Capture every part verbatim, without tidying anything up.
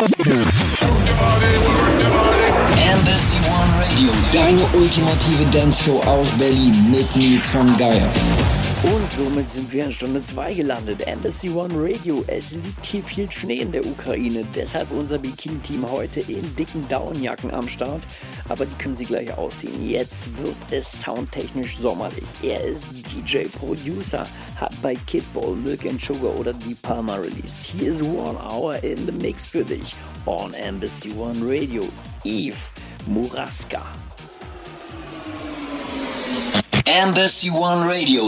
Embassy One Radio, deine ultimative Dance-Show aus Berlin mit Nils von Geier. Und somit sind wir in Stunde zwei gelandet. Embassy One Radio. Es liegt hier viel Schnee in der Ukraine. Deshalb unser Bikini-Team heute in dicken Daunenjacken am Start. Aber die können Sie gleich ausziehen. Jetzt wird es soundtechnisch sommerlich. Er ist D J-Producer, hat bei Kidball, Milk and Sugar oder Deep Palma released. Hier ist One Hour in the Mix für dich on Embassy One Radio. Eve Muraska. Embassy One Radio.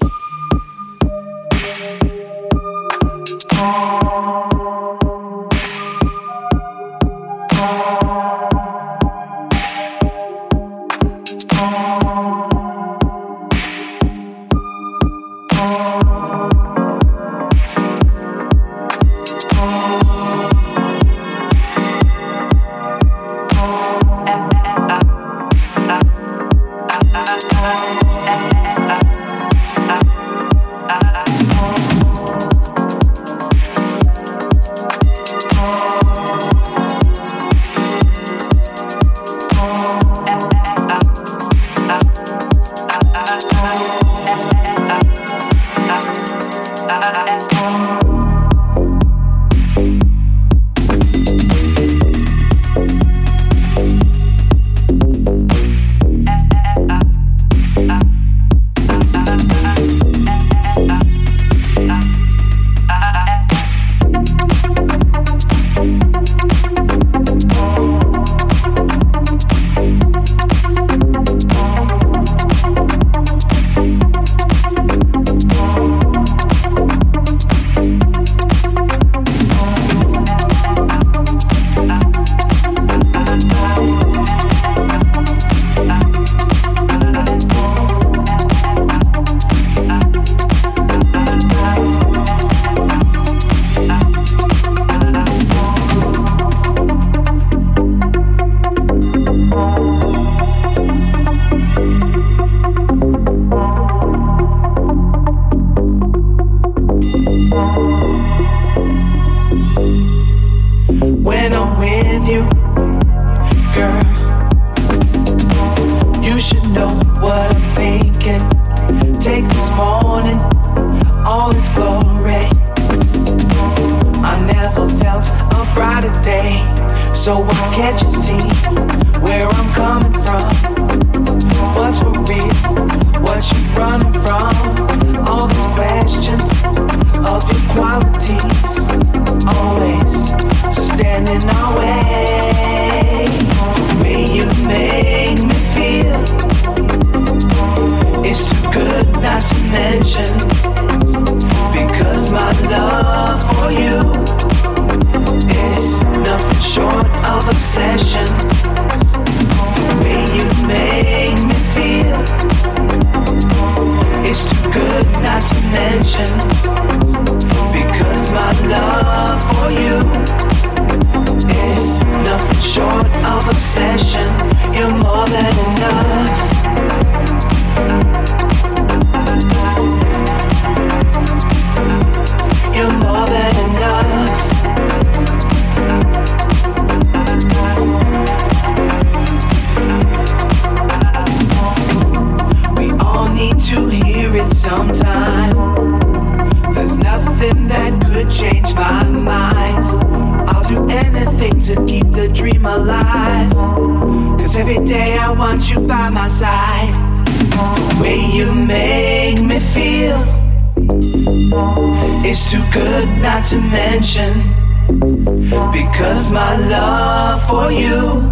Because my love for you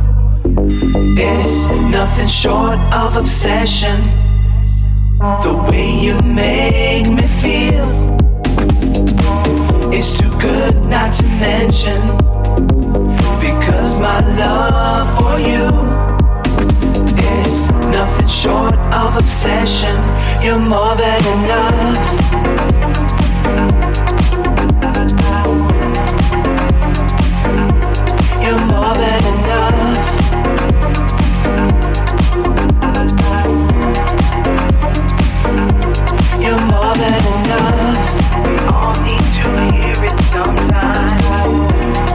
is nothing short of obsession. The way you make me feel is too good not to mention. Because my love for you is nothing short of obsession. You're more than enough. You're more than enough. You're more than enough. We all need to hear it sometime.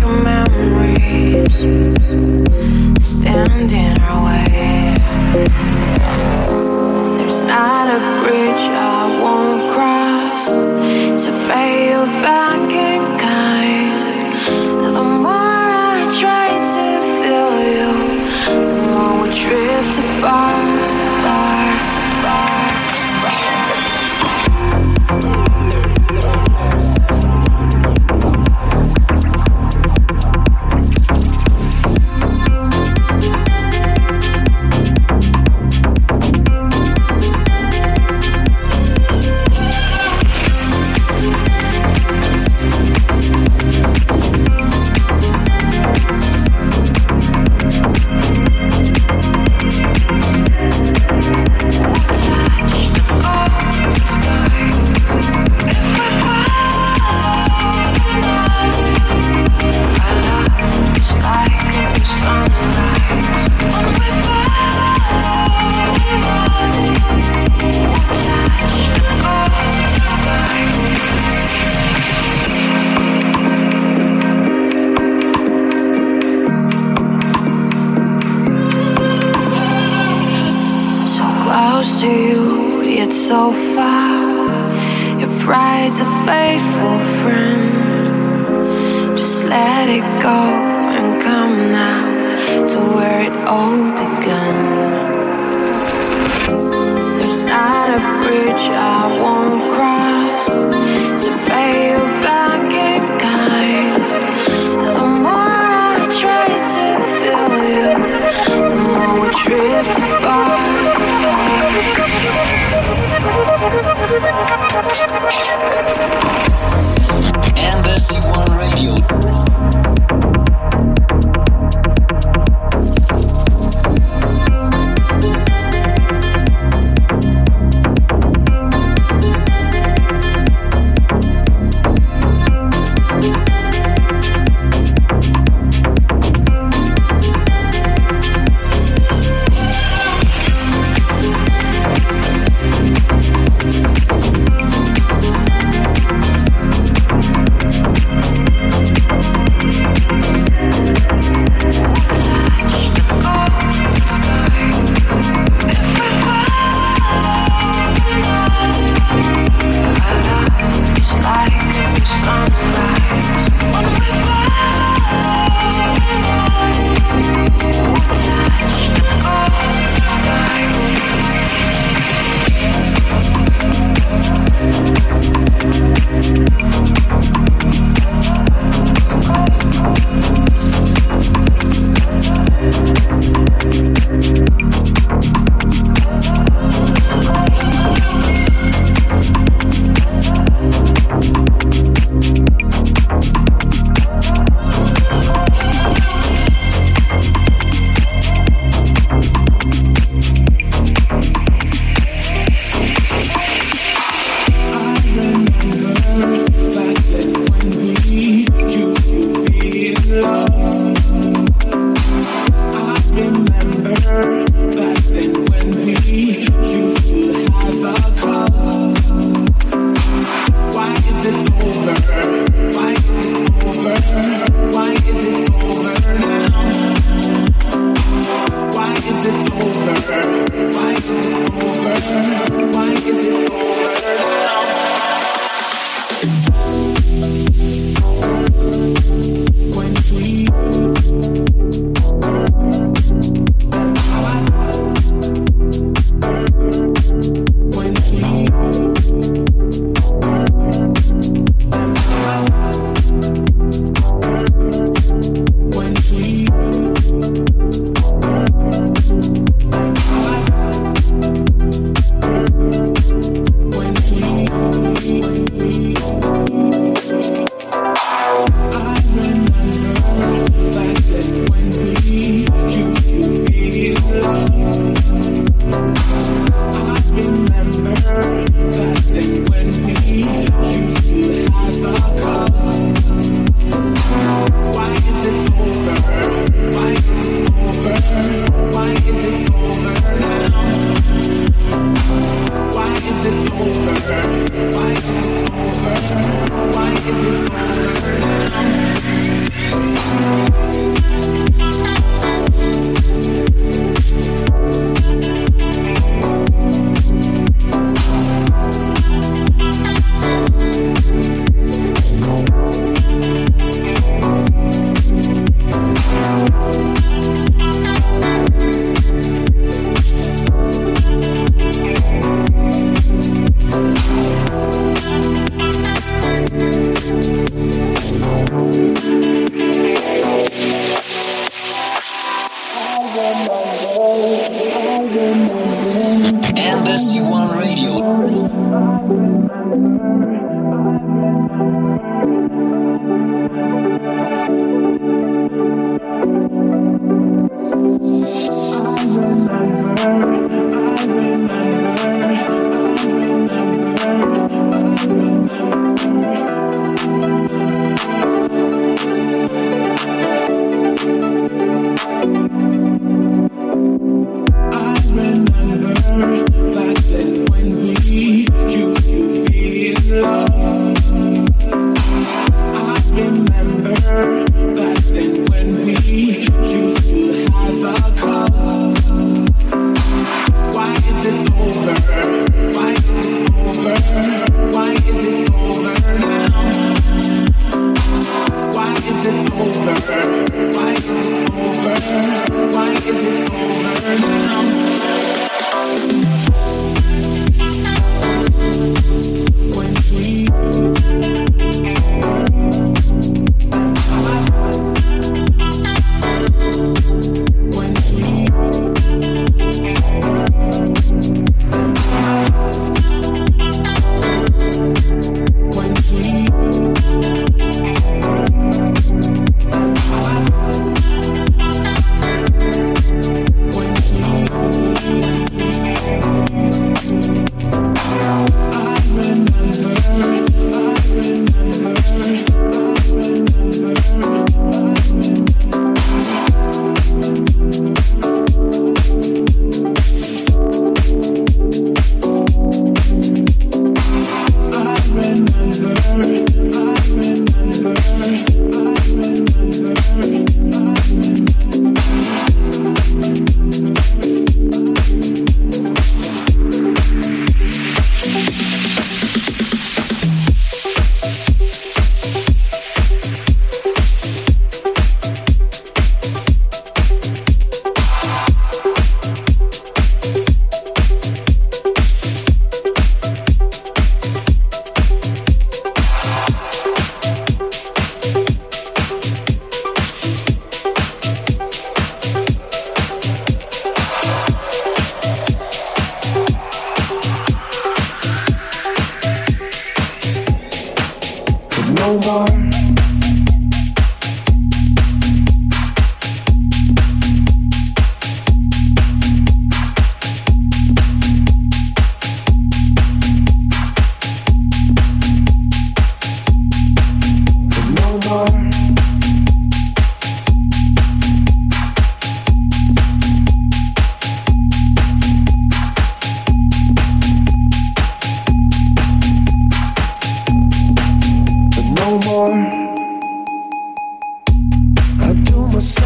of memories stand in our way. There's not a bridge I won't cross to pay you back in kind. The more I try to feel you, the more we drift apart. To you, yet so far. Your pride's a faithful friend. Just let it go and come now to where it all began. There's not a bridge I won't cross to pay you back in kind. The more I try to feel you, the more we drift apart. Embassy One Radio.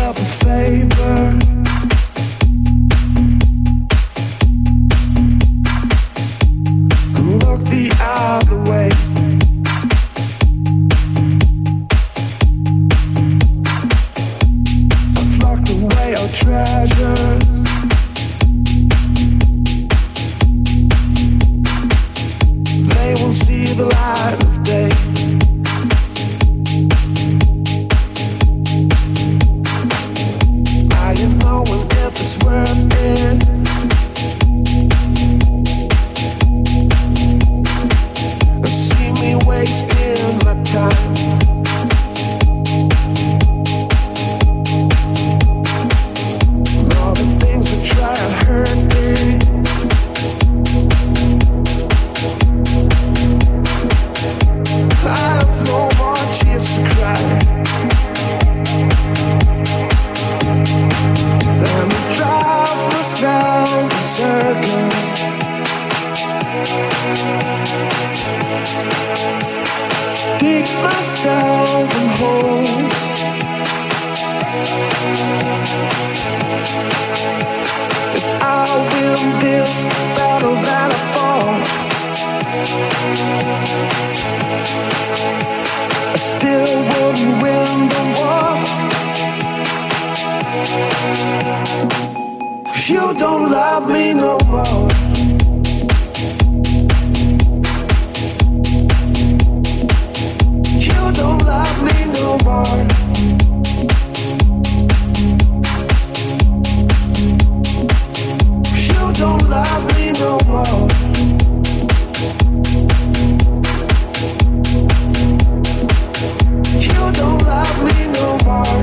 yourself a favor. And look the other way. I've locked away our treasures. They won't see the light of day. I am knowing if it's worth it. See me wasting my time. And all the things that try to hurt me. I have no more tears to cry. Let me drive myself in circles. Dig myself in holes. If I win this battle that I fought, I still wouldn't win the war. You don't love me no more. You don't love me no more. You don't love me no more. You don't love me no more.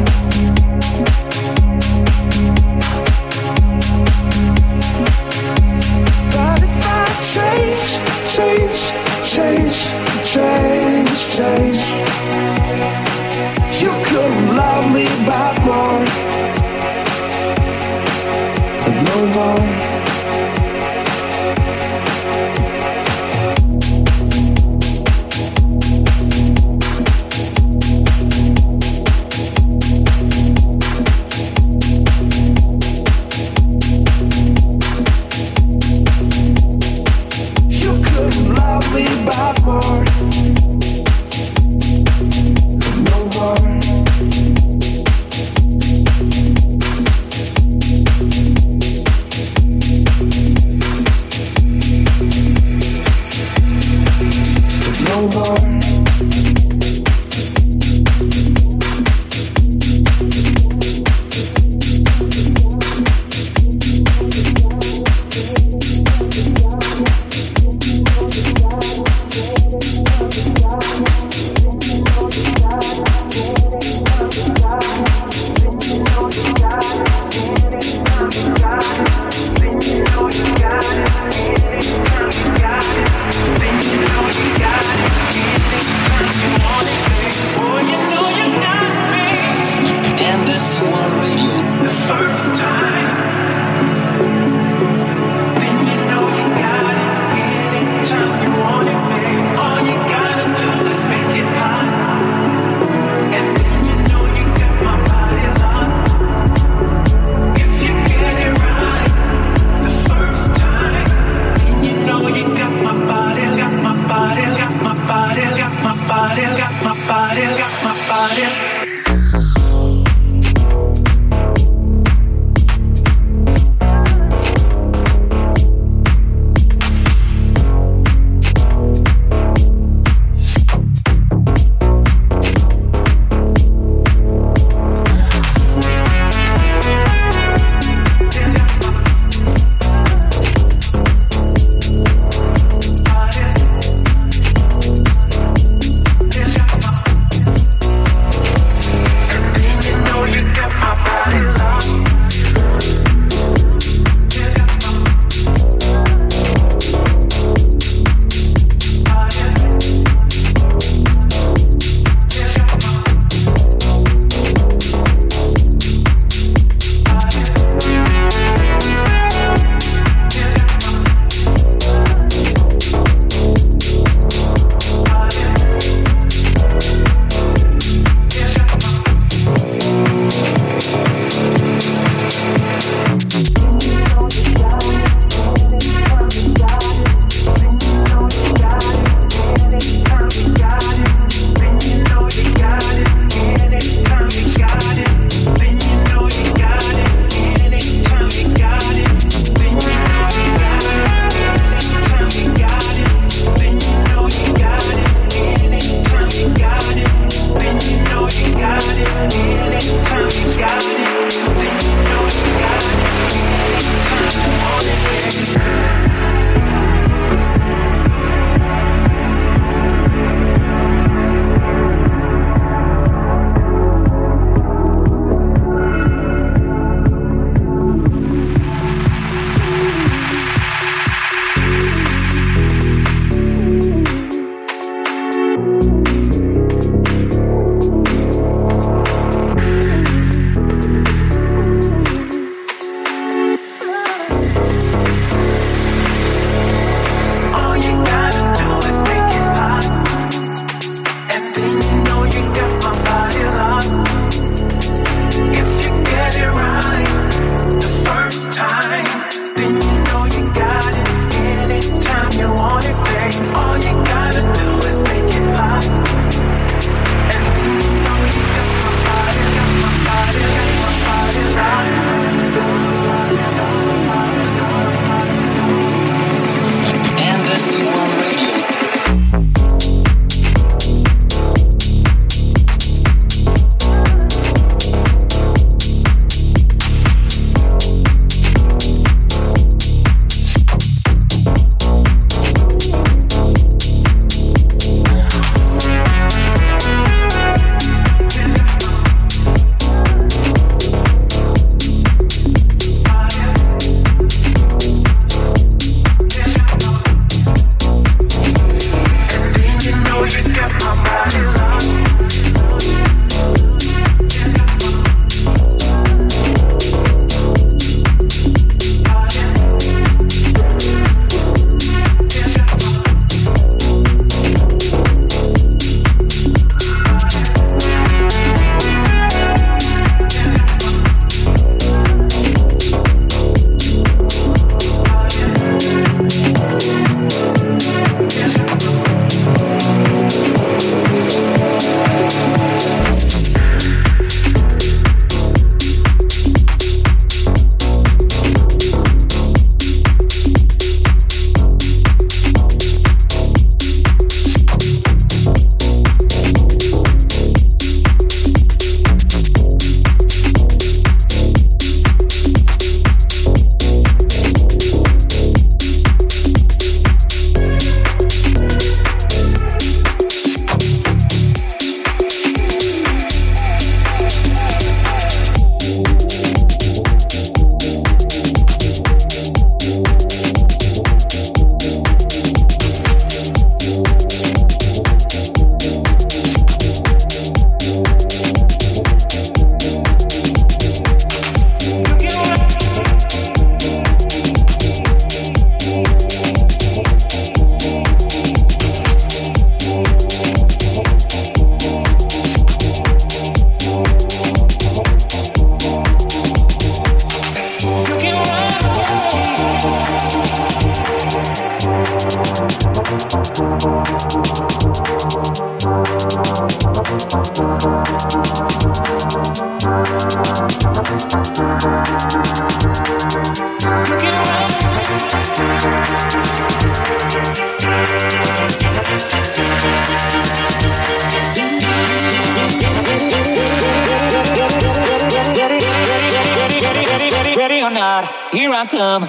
not, here I come.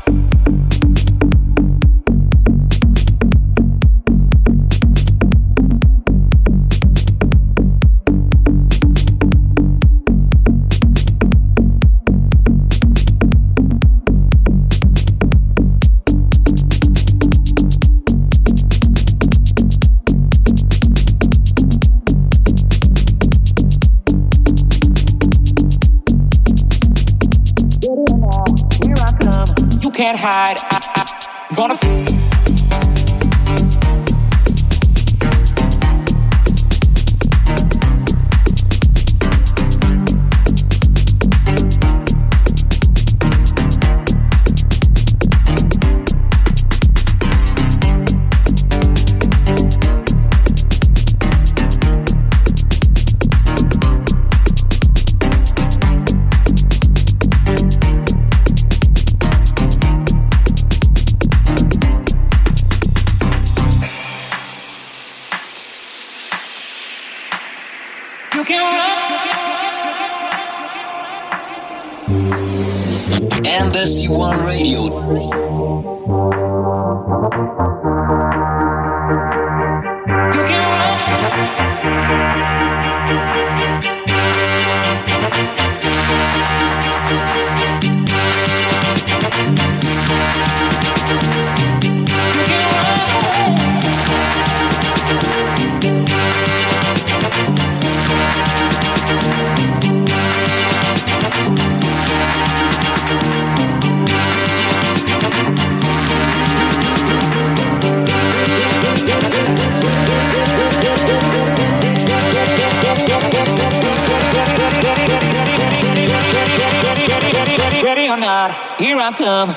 Can't hide. I, I, I'm gonna. Embassy One Radio. You can ready or not, here I come.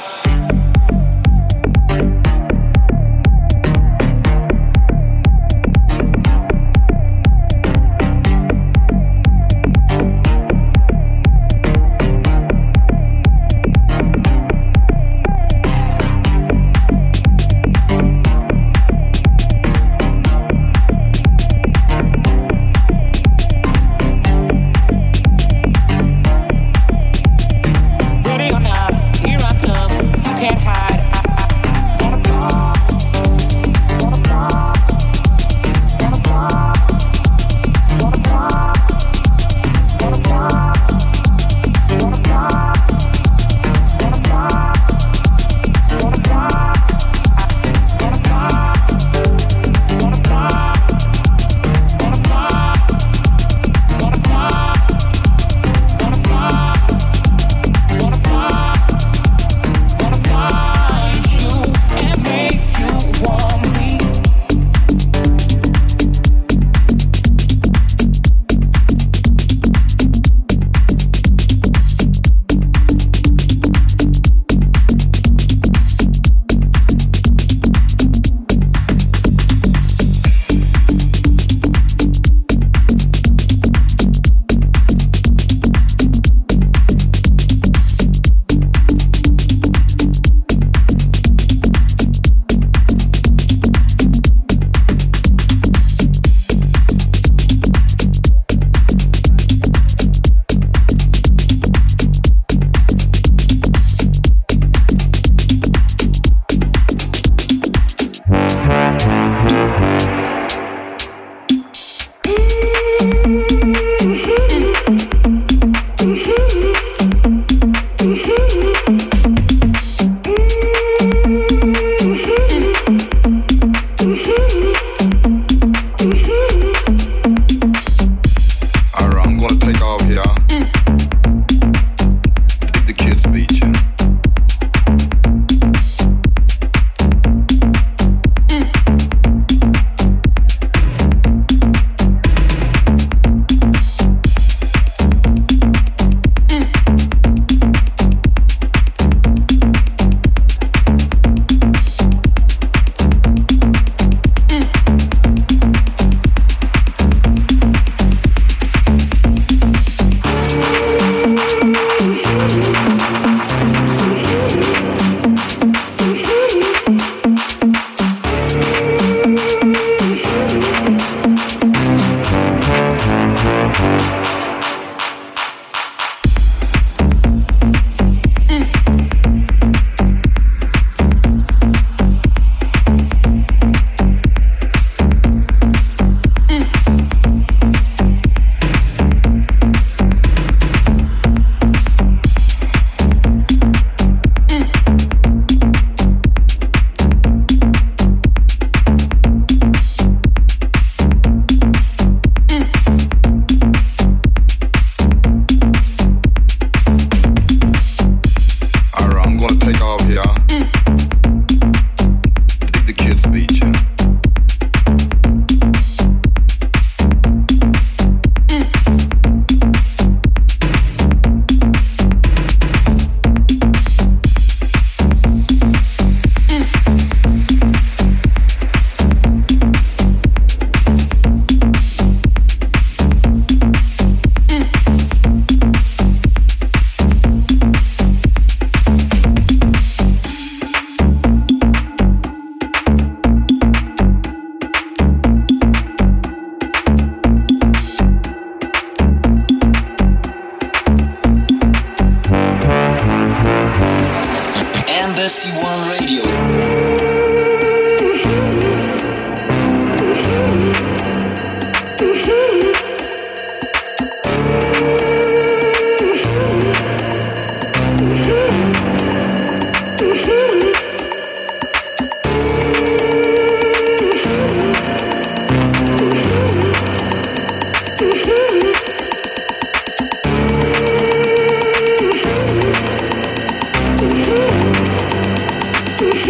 Embassy One Radio. We'll be right back.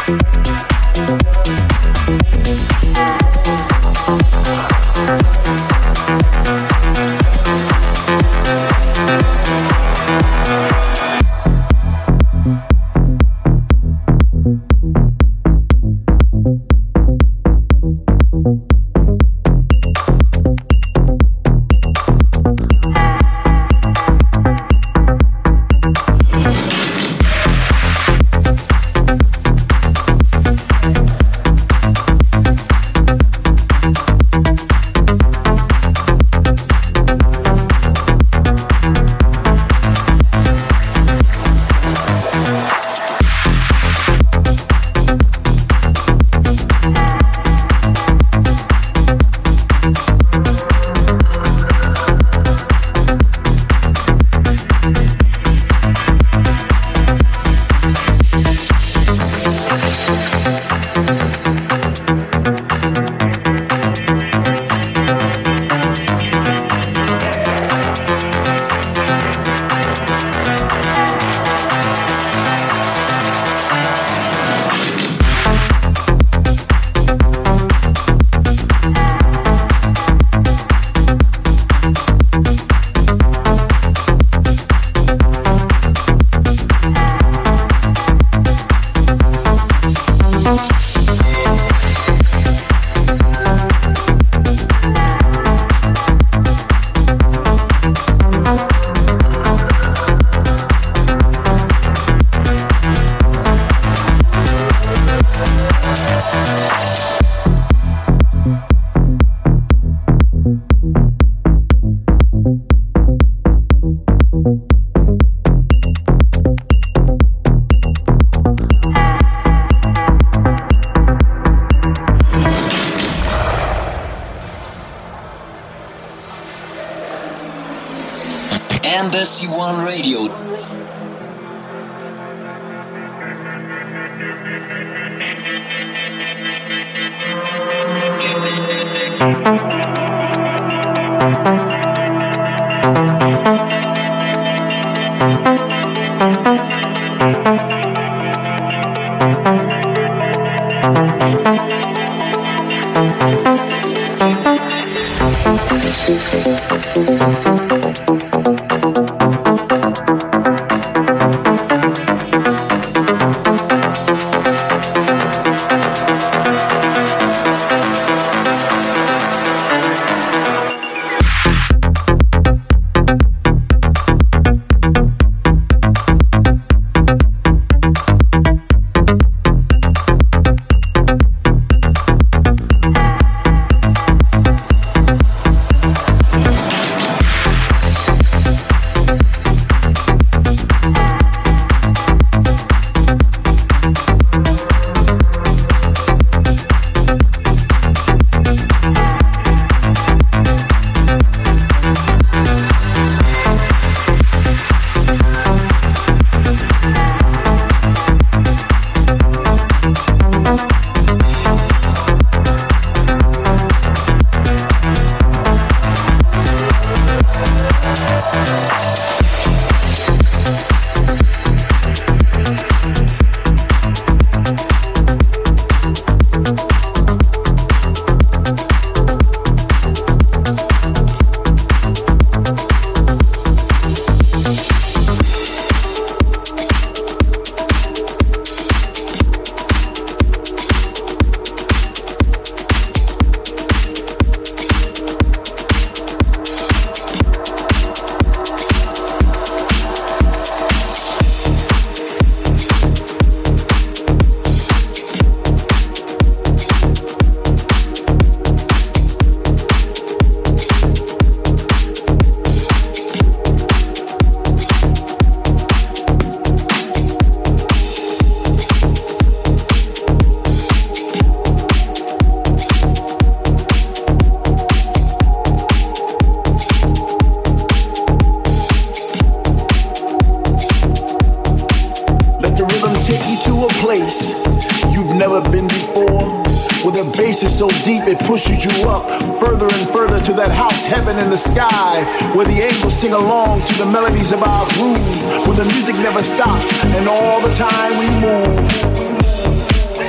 Embassy One Radio. Is so deep it pushes you up further and further to that house heaven in the sky, where the angels sing along to the melodies of our groove, where the music never stops and all the time we move.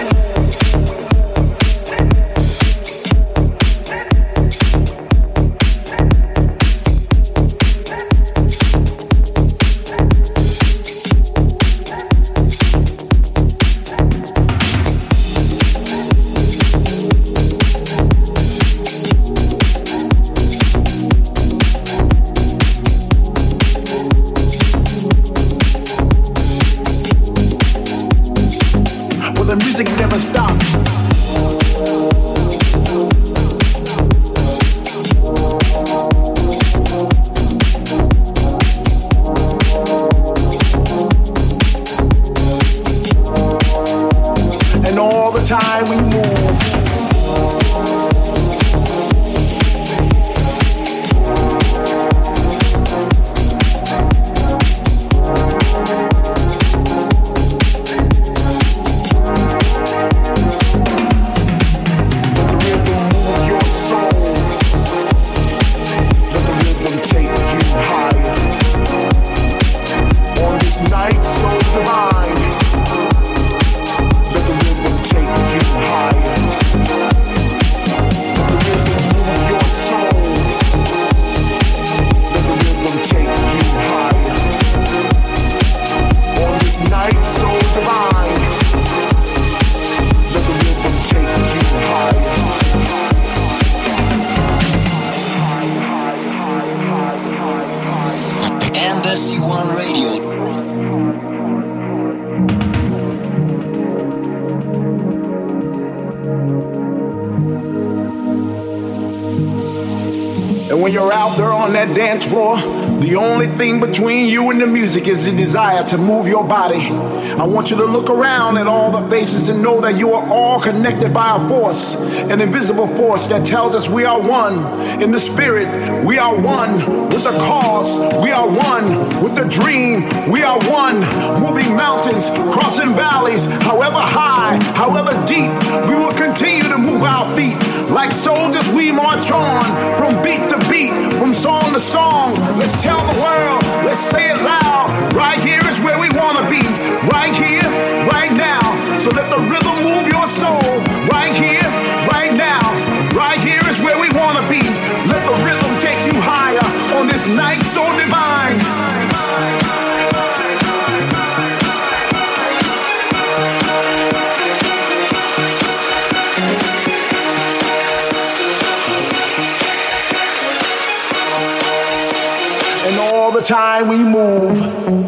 the music never stops. And all the time we move. Embassy One Radio. And when you're out there on that dance floor, the only thing between you and the music is the desire to move your body. I want you to look around at all the faces and know that you are all connected by a force, an invisible force that tells us we are one. In the spirit, we are one. With the cause, we are one. With the dream, we are one. Moving mountains, crossing valleys, however high, however deep, we will continue to move our feet. Like soldiers, we march on from beat to beat, from song to song. Let's tell the world, let's say it loud. Right here is where we want to be. Right here, right now. So let the rhythm move your soul. Right here, right now. Right here is where we want to be. Let the rhythm take you higher on this night so divine. And all the time we move.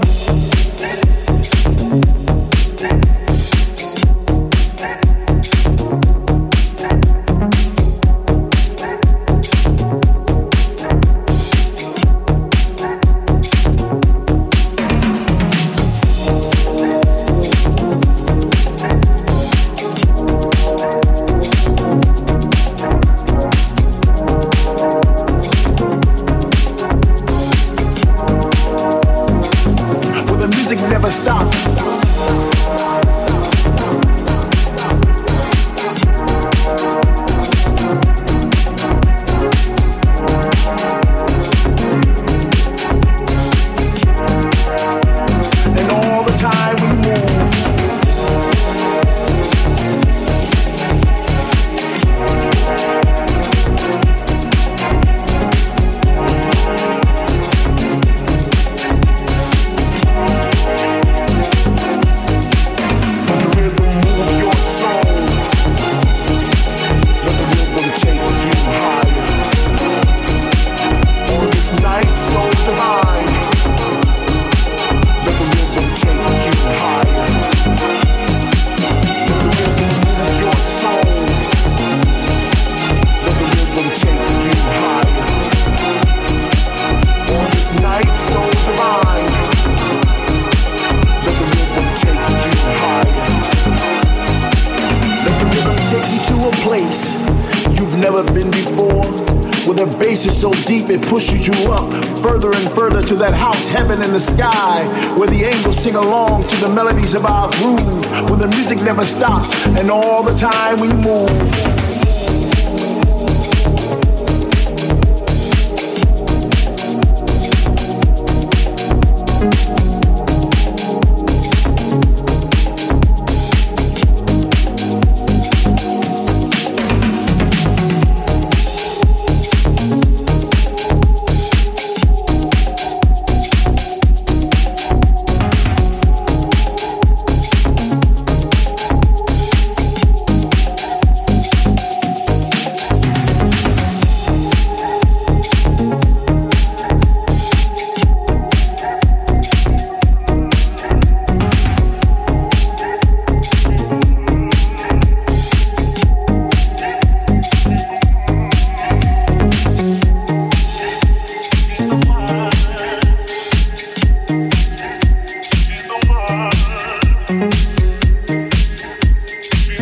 It pushes you up further and further to that house heaven in the sky, where the angels sing along to the melodies of our groove, where the music never stops and all the time we move.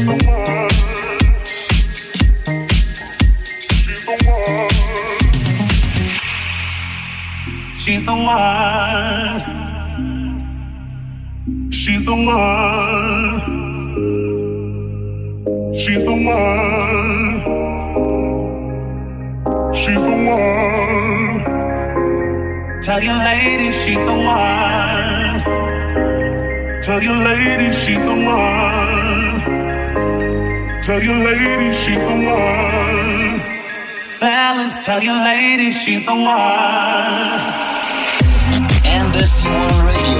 She's the one. She's the one. She's the one. She's the one. Tell your lady she's the one. Tell your lady she's the one. Tell your lady she's the one. Balance, tell your lady she's the one. Embassy One Radio.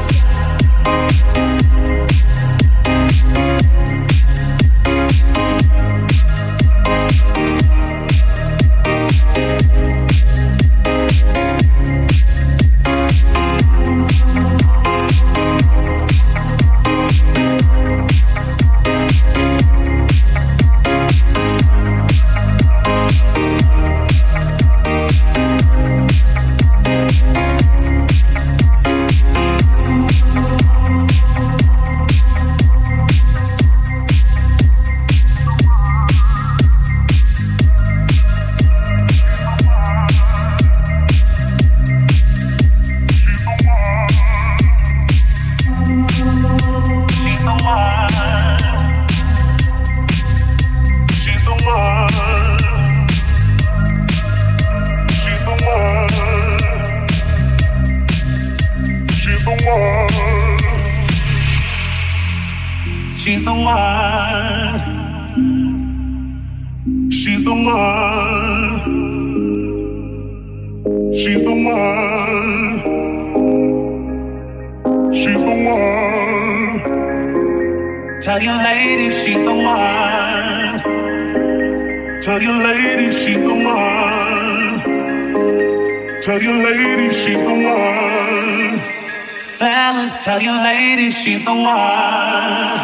She's the one. She's the one. She's the one. She's the one. Tell your lady she's the one. Tell your lady she's the one. Tell your lady she's the one. Balance, tell your lady she's the one.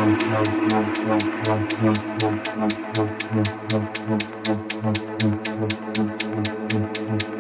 Thank you.